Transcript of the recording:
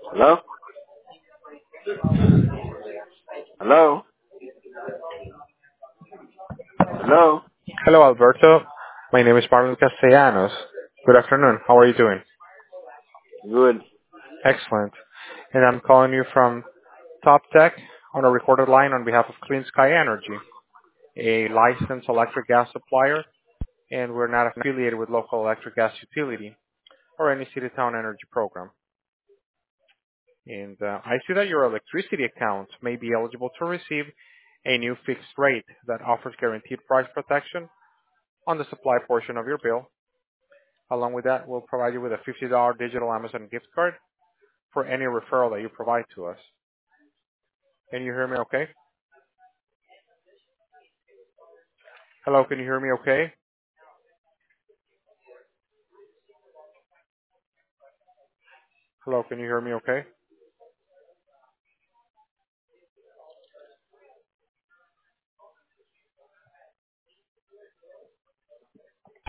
Hello? Hello? Hello? Hello, Alberto. My name is Marlon Castellanos. Good afternoon. How are you doing? Good. Excellent. And I'm calling you from Top Tech on a recorded line on behalf of Clean Sky Energy, a licensed electric gas supplier, and we're not affiliated with local electric gas utility or any city-town energy program. And I see that your electricity account may be eligible to receive a new fixed rate that offers guaranteed price protection on the supply portion of your bill. Along with that, we'll provide you with a $50 digital Amazon gift card for any referral that you provide to us. Can you hear me okay? Hello, can you hear me okay? Hello, can you hear me okay?